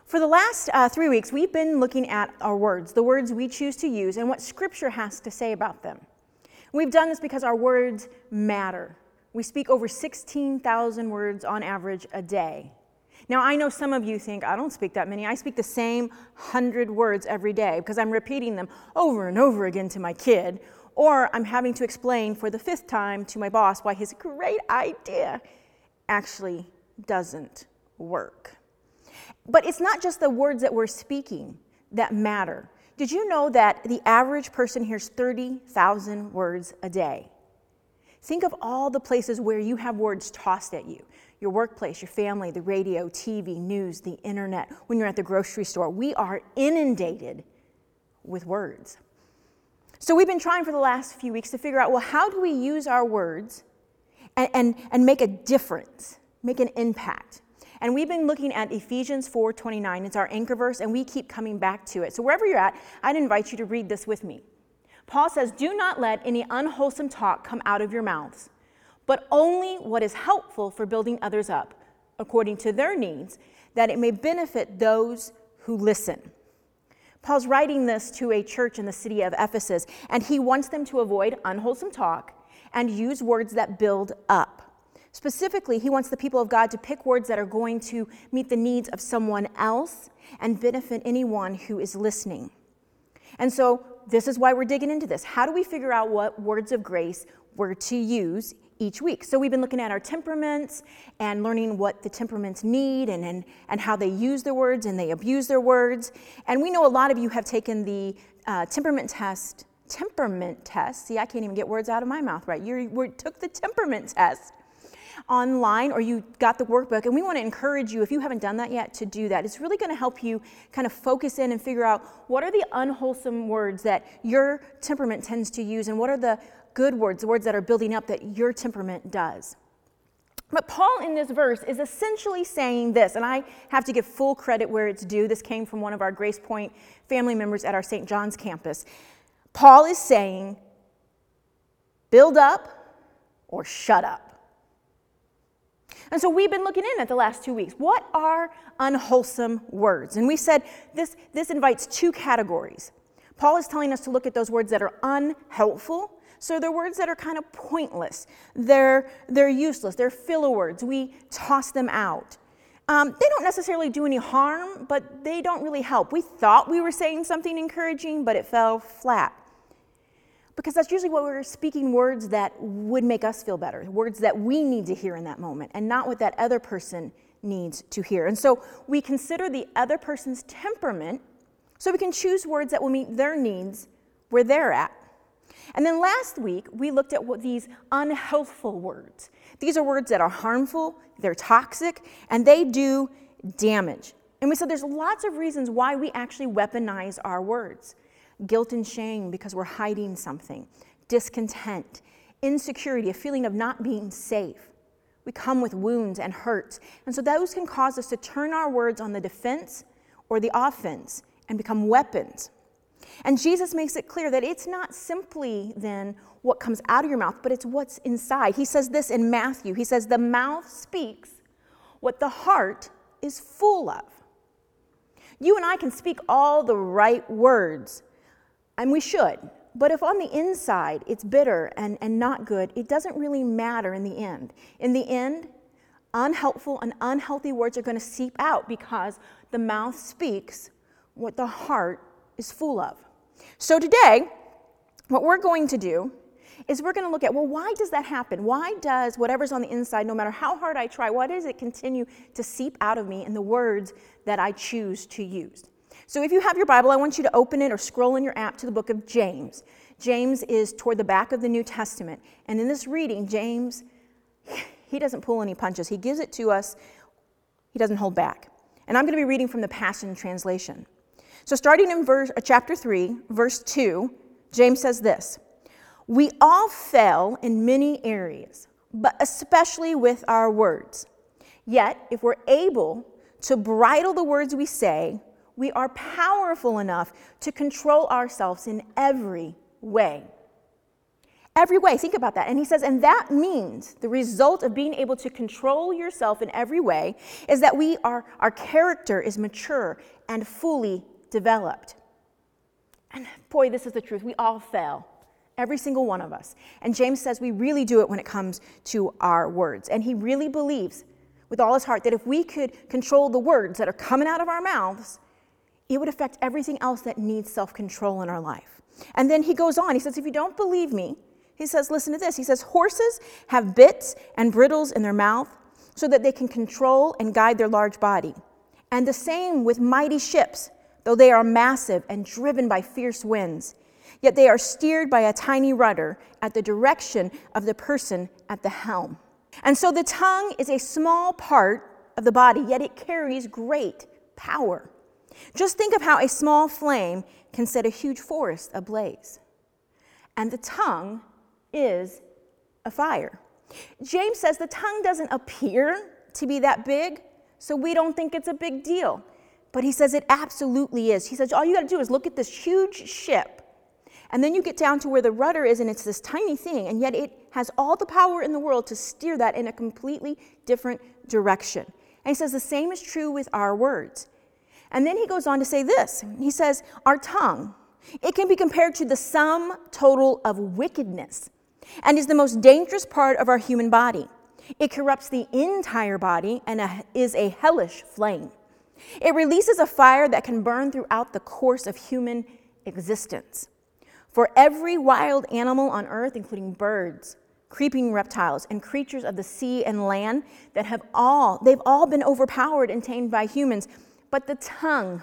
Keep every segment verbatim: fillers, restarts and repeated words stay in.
For the last uh, three weeks, we've been looking at our words, the words we choose to use, and what Scripture has to say about them. We've done this because our words matter. We speak over sixteen thousand words on average a day. Now, I know some of you think, I don't speak that many. I speak the same hundred words every day because I'm repeating them over and over again to my kid, or I'm having to explain for the fifth time to my boss why his great idea actually doesn't work. But it's not just the words that we're speaking that matter. Did you know that the average person hears thirty thousand words a day? Think of all the places where you have words tossed at you. Your workplace, your family, the radio, T V, news, the internet, when you're at the grocery store. We are inundated with words. So we've been trying for the last few weeks to figure out, well, how do we use our words and, and, and make a difference, make an impact? And we've been looking at Ephesians four twenty-nine. It's our anchor verse, and we keep coming back to it. So wherever you're at, I'd invite you to read this with me. Paul says, "Do not let any unwholesome talk come out of your mouths, but only what is helpful for building others up, according to their needs, that it may benefit those who listen." Paul's writing this to a church in the city of Ephesus, and he wants them to avoid unwholesome talk and use words that build up. Specifically, he wants the people of God to pick words that are going to meet the needs of someone else and benefit anyone who is listening. And so this is why we're digging into this. How do we figure out what words of grace we're to use each week? So we've been looking at our temperaments and learning what the temperaments need and, and, and how they use their words and they abuse their words. And we know a lot of you have taken the uh, temperament test, temperament test. See, I can't even get words out of my mouth right. You were, took the temperament test online, or you got the workbook, and we want to encourage you, if you haven't done that yet, to do that. It's really going to help you kind of focus in and figure out what are the unwholesome words that your temperament tends to use, and what are the good words, the words that are building up that your temperament does. But Paul in this verse is essentially saying this, and I have to give full credit where it's due. This came from one of our Grace Point family members at our Saint John's campus. Paul is saying, build up or shut up. And so we've been looking in at the last two weeks. What are unwholesome words? And we said this, this invites two categories. Paul is telling us to look at those words that are unhelpful. So they're words that are kind of pointless. They're, they're useless. They're filler words. We toss them out. Um, they don't necessarily do any harm, but they don't really help. We thought we were saying something encouraging, but it fell flat. Because that's usually what we're speaking, words that would make us feel better, words that we need to hear in that moment, and not what that other person needs to hear. And so we consider the other person's temperament so we can choose words that will meet their needs where they're at. And then last week, we looked at what these unhealthful words. These are words that are harmful, they're toxic, and they do damage. And we said there's lots of reasons why we actually weaponize our words. Guilt and shame because we're hiding something, discontent, insecurity, a feeling of not being safe. We come with wounds and hurts. And so those can cause us to turn our words on the defense or the offense and become weapons. And Jesus makes it clear that it's not simply then what comes out of your mouth, but it's what's inside. He says this in Matthew. He says, the mouth speaks what the heart is full of. You and I can speak all the right words, and we should. But if on the inside it's bitter and, and not good, it doesn't really matter in the end. In the end, unhelpful and unhealthy words are going to seep out because the mouth speaks what the heart is full of. So today, what we're going to do is we're going to look at, well, why does that happen? Why does whatever's on the inside, no matter how hard I try, why does it continue to seep out of me in the words that I choose to use? So if you have your Bible, I want you to open it or scroll in your app to the book of James. James is toward the back of the New Testament. And in this reading, James, he doesn't pull any punches. He gives it to us. He doesn't hold back. And I'm going to be reading from the Passion Translation. So starting in verse, uh, chapter three, verse two, James says this, "We all fail in many areas, but especially with our words. Yet, if we're able to bridle the words we say, we are powerful enough to control ourselves in every way. Every way, think about that. And he says, and that means the result of being able to control yourself in every way is that we are, our character is mature and fully developed. And boy, this is the truth. We all fail. Every single one of us. And James says we really do it when it comes to our words. And he really believes with all his heart that if we could control the words that are coming out of our mouths, it would affect everything else that needs self-control in our life. And then he goes on. He says, if you don't believe me, he says, listen to this. He says, horses have bits and bridles in their mouth so that they can control and guide their large body. And the same with mighty ships, though they are massive and driven by fierce winds. Yet they are steered by a tiny rudder at the direction of the person at the helm. And so the tongue is a small part of the body, yet it carries great power. Just think of how a small flame can set a huge forest ablaze. And the tongue is a fire. James says the tongue doesn't appear to be that big, so we don't think it's a big deal. But he says it absolutely is. He says all you got to do is look at this huge ship, and then you get down to where the rudder is, and it's this tiny thing, and yet it has all the power in the world to steer that in a completely different direction. And he says the same is true with our words. And then he goes on to say this. He says, our tongue, it can be compared to the sum total of wickedness and is the most dangerous part of our human body. It corrupts the entire body and a, is a hellish flame. It releases a fire that can burn throughout the course of human existence. For every wild animal on earth, including birds, creeping reptiles, and creatures of the sea and land that have all, they've all been overpowered and tamed by humans. But the tongue,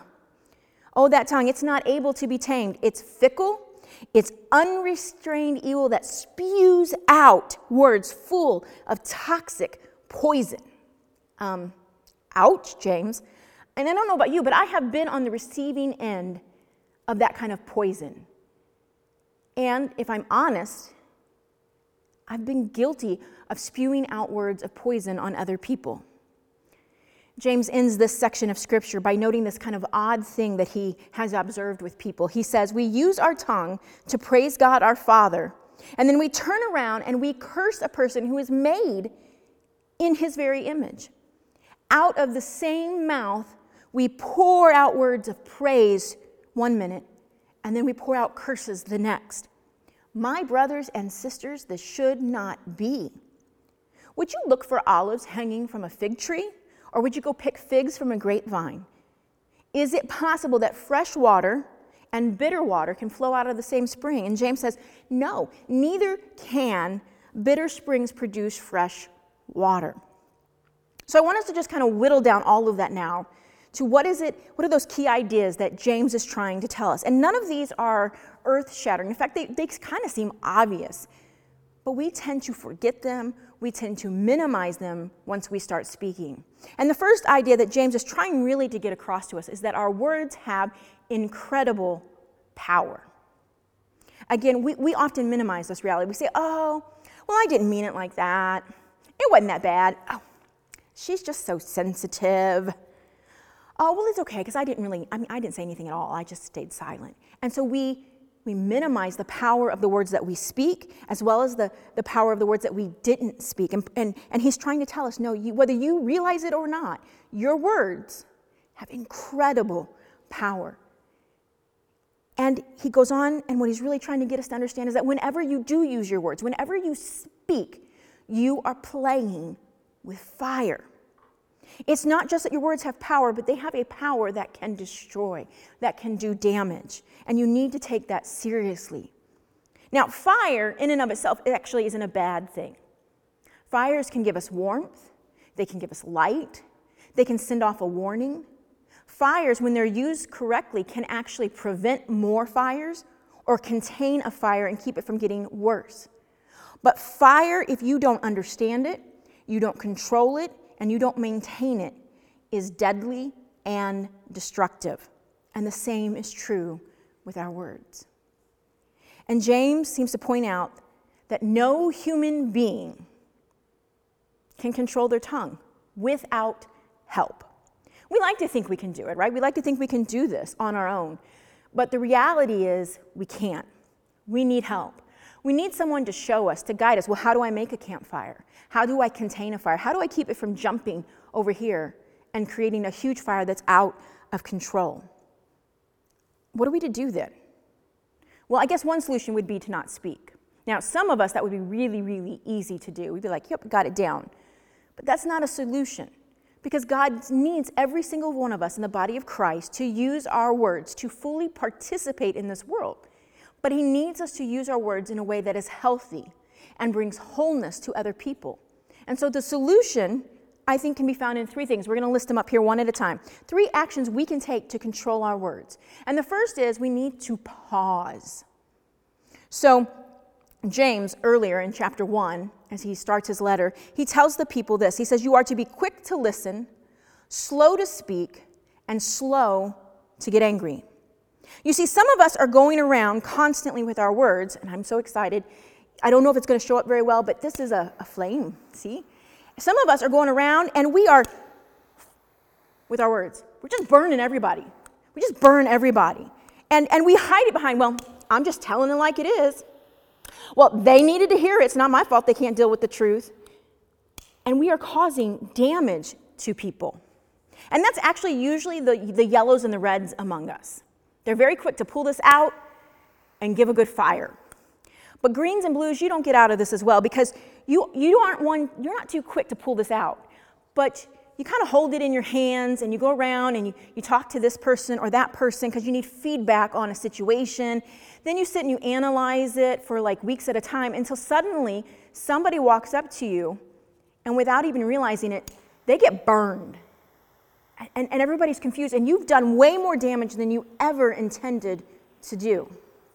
oh, that tongue, it's not able to be tamed. It's fickle. It's unrestrained evil that spews out words full of toxic poison. Um, ouch, James. And I don't know about you, but I have been on the receiving end of that kind of poison. And if I'm honest, I've been guilty of spewing out words of poison on other people. James ends this section of scripture by noting this kind of odd thing that he has observed with people. He says, we use our tongue to praise God our Father, and then we turn around and we curse a person who is made in his very image. Out of the same mouth, we pour out words of praise one minute, and then we pour out curses the next. My brothers and sisters, this should not be. Would you look for olives hanging from a fig tree? Or would you go pick figs from a grapevine? Is it possible that fresh water and bitter water can flow out of the same spring? And James says, no, neither can bitter springs produce fresh water. So I want us to just kind of whittle down all of that now to what is it, what are those key ideas that James is trying to tell us? And none of these are earth-shattering. In fact, they, they kind of seem obvious, but we tend to forget them. We tend to minimize them once we start speaking. And the first idea that James is trying really to get across to us is that our words have incredible power. Again, we, we often minimize this reality. We say, oh, well, I didn't mean it like that. It wasn't that bad. Oh, she's just so sensitive. Oh, well, it's okay, because I didn't really, I mean, I didn't say anything at all. I just stayed silent. And so we We minimize the power of the words that we speak, as well as the, the power of the words that we didn't speak. And, and, and he's trying to tell us, no, you, whether you realize it or not, your words have incredible power. And he goes on, and what he's really trying to get us to understand is that whenever you do use your words, whenever you speak, you are playing with fire. It's not just that your words have power, but they have a power that can destroy, that can do damage. And you need to take that seriously. Now, fire in and of itself actually isn't a bad thing. Fires can give us warmth. They can give us light. They can send off a warning. Fires, when they're used correctly, can actually prevent more fires or contain a fire and keep it from getting worse. But fire, if you don't understand it, you don't control it, and you don't maintain it, is deadly and destructive. And the same is true with our words. And James seems to point out that no human being can control their tongue without help. We like to think we can do it, right? We like to think we can do this on our own. But the reality is we can't. We need help. We need someone to show us, to guide us. Well, how do I make a campfire? How do I contain a fire? How do I keep it from jumping over here and creating a huge fire that's out of control? What are we to do then? Well, I guess one solution would be to not speak. Now, some of us, that would be really, really easy to do. We'd be like, yep, got it down. But that's not a solution, because God needs every single one of us in the body of Christ to use our words to fully participate in this world. But he needs us to use our words in a way that is healthy and brings wholeness to other people. And so the solution, I think, can be found in three things. We're going to list them up here one at a time. Three actions we can take to control our words. And the first is we need to pause. So James, earlier in chapter one, as he starts his letter, he tells the people this. He says, you are to be quick to listen, slow to speak, and slow to get angry. You see, some of us are going around constantly with our words, and I'm so excited. I don't know if it's going to show up very well, but this is a, a flame, see? Some of us are going around, and we are, with our words, we're just burning everybody. We just burn everybody. And, and we hide it behind, well, I'm just telling it like it is. Well, they needed to hear it. It's not my fault they can't deal with the truth. And we are causing damage to people. And that's actually usually the, the yellows and the reds among us. They're very quick to pull this out and give a good fire. But greens and blues, you don't get out of this as well, because you, you aren't one, you're not too quick to pull this out. But you kind of hold it in your hands and you go around and you, you talk to this person or that person because you need feedback on a situation. Then you sit and you analyze it for like weeks at a time until suddenly somebody walks up to you and without even realizing it, they get burned. And, and everybody's confused, and you've done way more damage than you ever intended to do.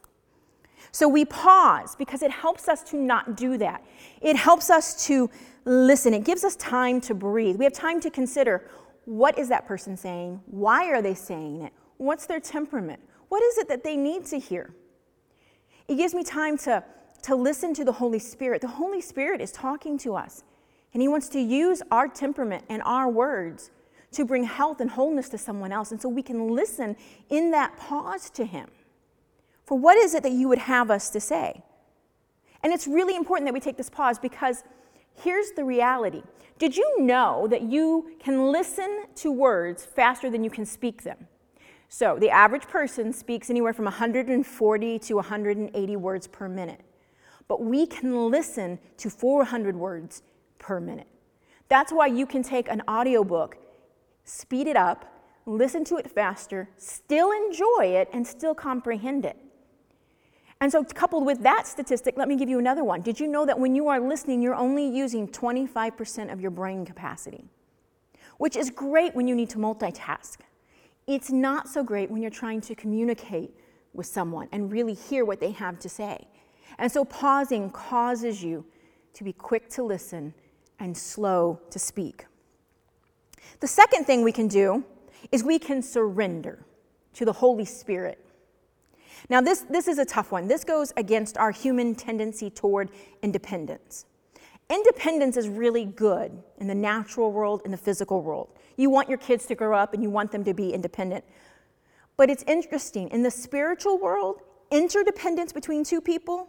So we pause because it helps us to not do that. It helps us to listen. It gives us time to breathe. We have time to consider, what is that person saying? Why are they saying it? What's their temperament? What is it that they need to hear? It gives me time to, to listen to the Holy Spirit. The Holy Spirit is talking to us, and he wants to use our temperament and our words to bring health and wholeness to someone else. And so we can listen in that pause to him. For what is it that you would have us to say? And it's really important that we take this pause, because here's the reality. Did you know that you can listen to words faster than you can speak them? So the average person speaks anywhere from one hundred forty to one hundred eighty words per minute. But we can listen to four hundred words per minute. That's why you can take an audiobook, speed it up, listen to it faster, still enjoy it, and still comprehend it. And so coupled with that statistic, let me give you another one. Did you know that when you are listening, you're only using twenty-five percent of your brain capacity? Which is great when you need to multitask. It's not so great when you're trying to communicate with someone and really hear what they have to say. And so pausing causes you to be quick to listen and slow to speak. The second thing we can do is we can surrender to the Holy Spirit. Now, this, this is a tough one. This goes against our human tendency toward independence. Independence is really good in the natural world, in the physical world. You want your kids to grow up and you want them to be independent. But it's interesting. In the spiritual world, interdependence between two people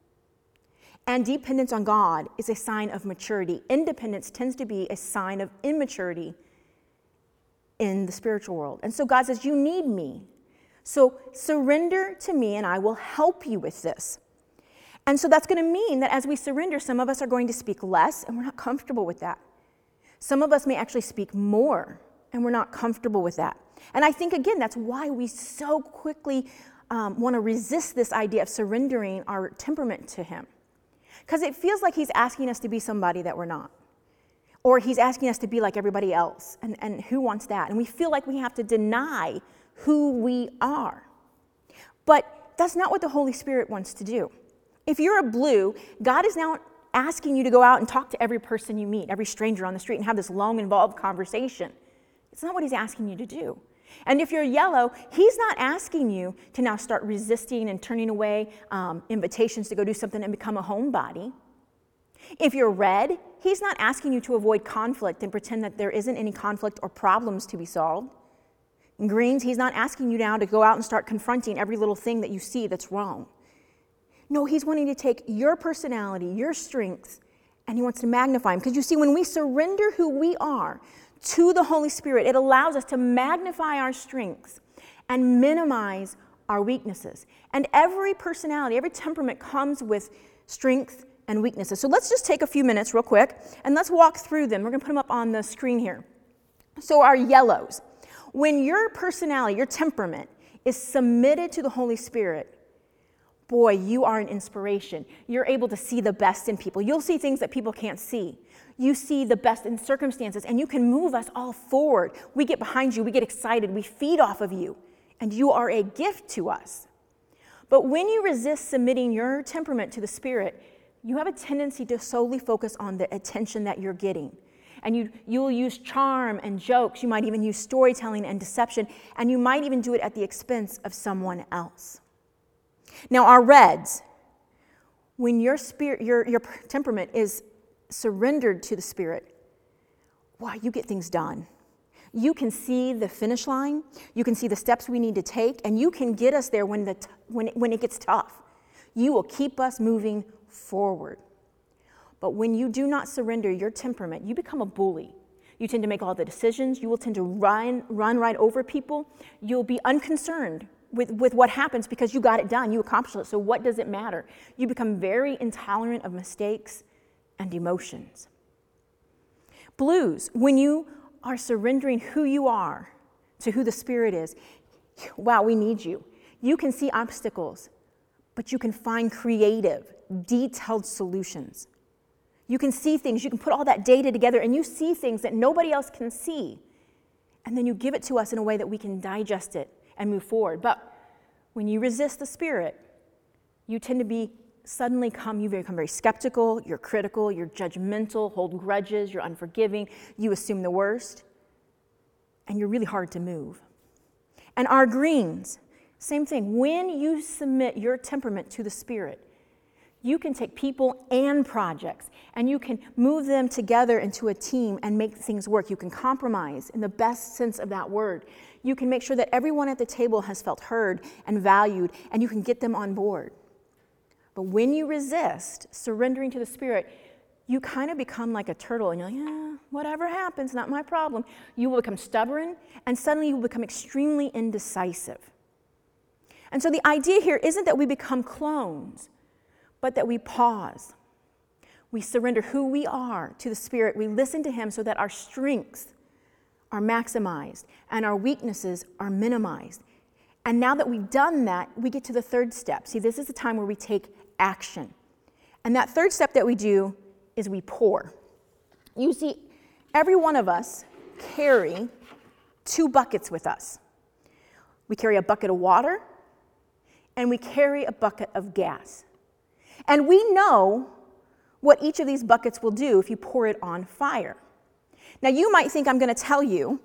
and dependence on God is a sign of maturity. Independence tends to be a sign of immaturity in the spiritual world. And so God says, you need me. So surrender to me and I will help you with this. And so that's going to mean that as we surrender, some of us are going to speak less, and we're not comfortable with that. Some of us may actually speak more, and we're not comfortable with that. And I think, again, that's why we so quickly um, want to resist this idea of surrendering our temperament to him. Because it feels like he's asking us to be somebody that we're not. Or he's asking us to be like everybody else. And, and who wants that? And we feel like we have to deny who we are. But that's not what the Holy Spirit wants to do. If you're a blue, God is now asking you to go out and talk to every person you meet, every stranger on the street, and have this long, involved conversation. It's not what he's asking you to do. And if you're yellow, he's not asking you to now start resisting and turning away um, invitations to go do something and become a homebody. If you're red, he's not asking you to avoid conflict and pretend that there isn't any conflict or problems to be solved. In greens, he's not asking you now to go out and start confronting every little thing that you see that's wrong. No, he's wanting to take your personality, your strengths, and he wants to magnify them. Because you see, when we surrender who we are to the Holy Spirit, it allows us to magnify our strengths and minimize our weaknesses. And every personality, every temperament comes with strength and weaknesses. So let's just take a few minutes real quick, and let's walk through them. We're going to put them up on the screen here. So our yellows. When your personality, your temperament, is submitted to the Holy Spirit, boy, you are an inspiration. You're able to see the best in people. You'll see things that people can't see. You see the best in circumstances, and you can move us all forward. We get behind you. We get excited. We feed off of you, and you are a gift to us. But when you resist submitting your temperament to the Spirit, you have a tendency to solely focus on the attention that you're getting. And you, you'll use charm and jokes. You might even use storytelling and deception, and you might even do it at the expense of someone else. Now, our reds, when your spirit, your, your temperament is surrendered to the Spirit, wow, you get things done. You can see the finish line. You can see the steps we need to take, and you can get us there when, the t- when, it, when it gets tough. You will keep us moving forward. But when you do not surrender your temperament, you become a bully. You tend to make all the decisions. You will tend to run, run right over people. You'll be unconcerned with, with what happens because you got it done. You accomplished it. So what does it matter? You become very intolerant of mistakes and emotions. Blues, when you are surrendering who you are to who the Spirit is, wow, we need you. You can see obstacles, but you can find creative, detailed solutions. You can see things, you can put all that data together, and you see things that nobody else can see. And then you give it to us in a way that we can digest it and move forward. But when you resist the Spirit, you tend to be suddenly come, you become very skeptical, you're critical, you're judgmental, hold grudges, you're unforgiving, you assume the worst, and you're really hard to move. And our greens, same thing. When you submit your temperament to the Spirit, you can take people and projects, and you can move them together into a team and make things work. You can compromise in the best sense of that word. You can make sure that everyone at the table has felt heard and valued, and you can get them on board. But when you resist surrendering to the Spirit, you kind of become like a turtle, and you're like, yeah, whatever happens, not my problem. You will become stubborn, and suddenly you will become extremely indecisive. And so the idea here isn't that we become clones, but that we pause. We surrender who we are to the Spirit. We listen to Him so that our strengths are maximized and our weaknesses are minimized. And now that we've done that, we get to the third step. See, this is the time where we take action. And that third step that we do is we pour. You see, every one of us carry two buckets with us. We carry a bucket of water, and we carry a bucket of gas. And we know what each of these buckets will do if you pour it on fire. Now, you might think I'm going to tell you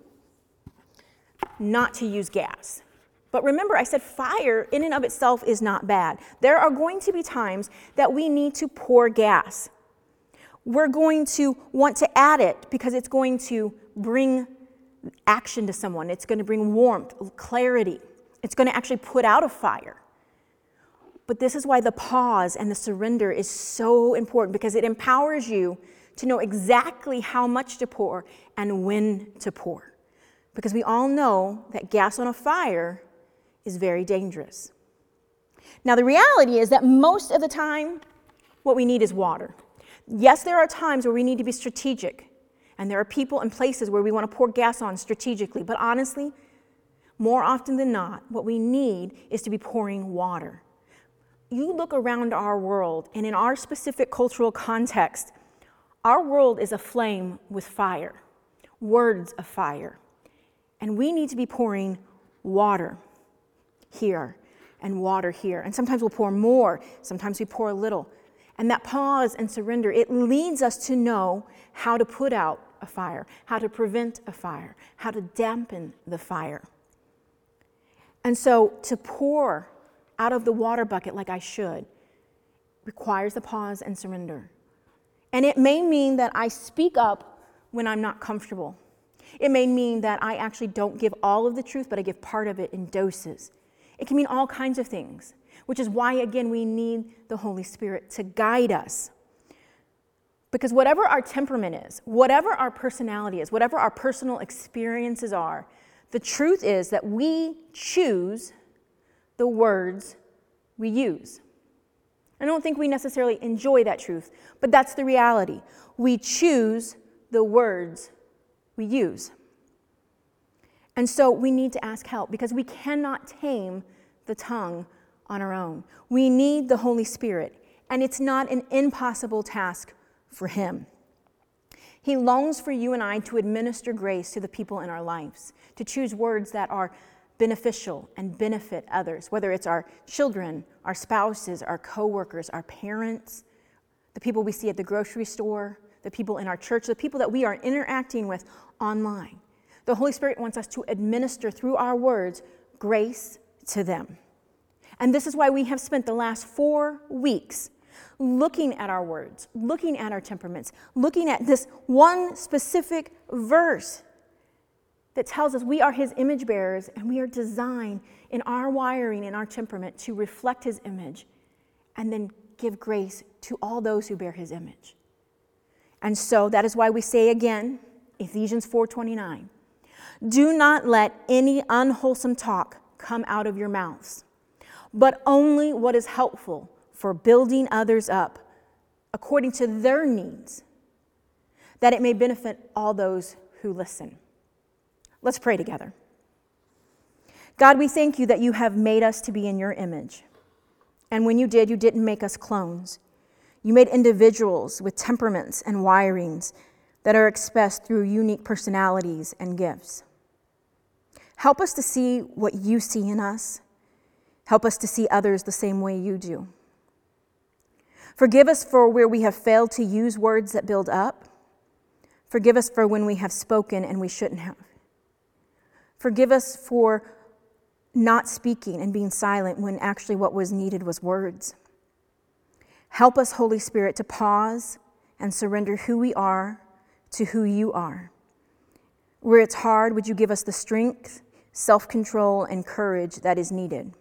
not to use gas. But remember, I said fire in and of itself is not bad. There are going to be times that we need to pour gas. We're going to want to add it because it's going to bring action to someone. It's going to bring warmth, clarity. It's going to actually put out a fire. But this is why the pause and the surrender is so important, because it empowers you to know exactly how much to pour and when to pour. Because we all know that gas on a fire is very dangerous. Now, the reality is that most of the time, what we need is water. Yes, there are times where we need to be strategic, and there are people and places where we want to pour gas on strategically. But honestly, more often than not, what we need is to be pouring water. You look around our world, and in our specific cultural context, our world is aflame with fire, words of fire. And we need to be pouring water here and water here. And sometimes we'll pour more, sometimes we pour a little. And that pause and surrender, it leads us to know how to put out a fire, how to prevent a fire, how to dampen the fire. And so to pour out of the water bucket like I should requires the pause and surrender. And it may mean that I speak up when I'm not comfortable. It may mean that I actually don't give all of the truth, but I give part of it in doses. It can mean all kinds of things. which is why, again, we need the Holy Spirit to guide us. Because whatever our temperament is, whatever our personality is, whatever our personal experiences are, the truth is that we choose the words we use. I don't think we necessarily enjoy that truth, but that's the reality. We choose the words we use. And so we need to ask help because we cannot tame the tongue on our own. We need the Holy Spirit, and it's not an impossible task for Him. He longs for you and I to administer grace to the people in our lives, to choose words that are beneficial and benefit others, whether it's our children, our spouses, our coworkers, our parents, the people we see at the grocery store, the people in our church, the people that we are interacting with online. The Holy Spirit wants us to administer through our words grace to them. And this is why we have spent the last four weeks looking at our words, looking at our temperaments, looking at this one specific verse that tells us we are His image bearers and we are designed in our wiring, in our temperament to reflect His image and then give grace to all those who bear His image. And so that is why we say again, Ephesians four twenty-nine, do not let any unwholesome talk come out of your mouths, but only what is helpful for building others up according to their needs, that it may benefit all those who listen. Let's pray together. God, we thank you that you have made us to be in your image. And when you did, you didn't make us clones. You made individuals with temperaments and wirings that are expressed through unique personalities and gifts. Help us to see what you see in us. Help us to see others the same way you do. Forgive us for where we have failed to use words that build up. Forgive us for when we have spoken and we shouldn't have. Forgive us for not speaking and being silent when actually what was needed was words. Help us, Holy Spirit, to pause and surrender who we are to who you are. Where it's hard, would you give us the strength, self-control, and courage that is needed?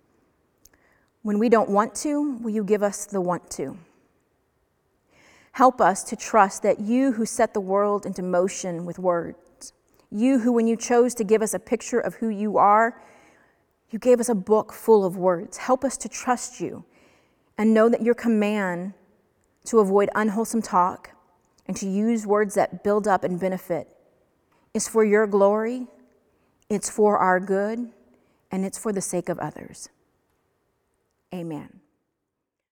When we don't want to, will you give us the want to? Help us to trust that you who set the world into motion with words, you who, when you chose to give us a picture of who you are, you gave us a book full of words. Help us to trust you and know that your command to avoid unwholesome talk and to use words that build up and benefit is for your glory, it's for our good, and it's for the sake of others. Amen.